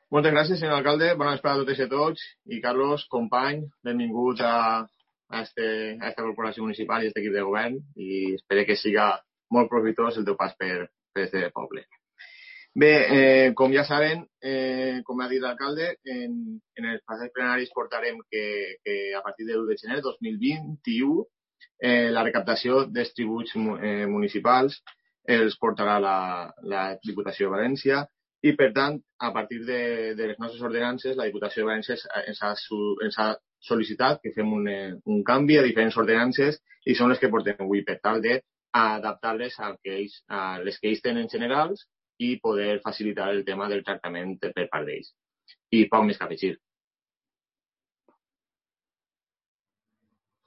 Moltes gràcies, senyor alcalde. Bona vesprada a totes i a tots. I Carlos, company, benvingut a esta corporació municipal i a aquest equip de govern i espero que siga molt profitós el teu pas per este poble. Bé, com ja saben, com ha dit l'alcalde, en els passadors plenaris portarem que a partir de l'1 de gener de 2021 la recaptació dels tributs municipals els portarà la Diputació de València i, per tant, a partir de les nostres ordenances, la Diputació de València ens ha sol·licitat que fem un canvi a diferents ordenances i són les que portem avui per tal d'adaptar-les a les que ells tenen generals i poder facilitar el tema del tractament per part d'ells. I poc més que afegir.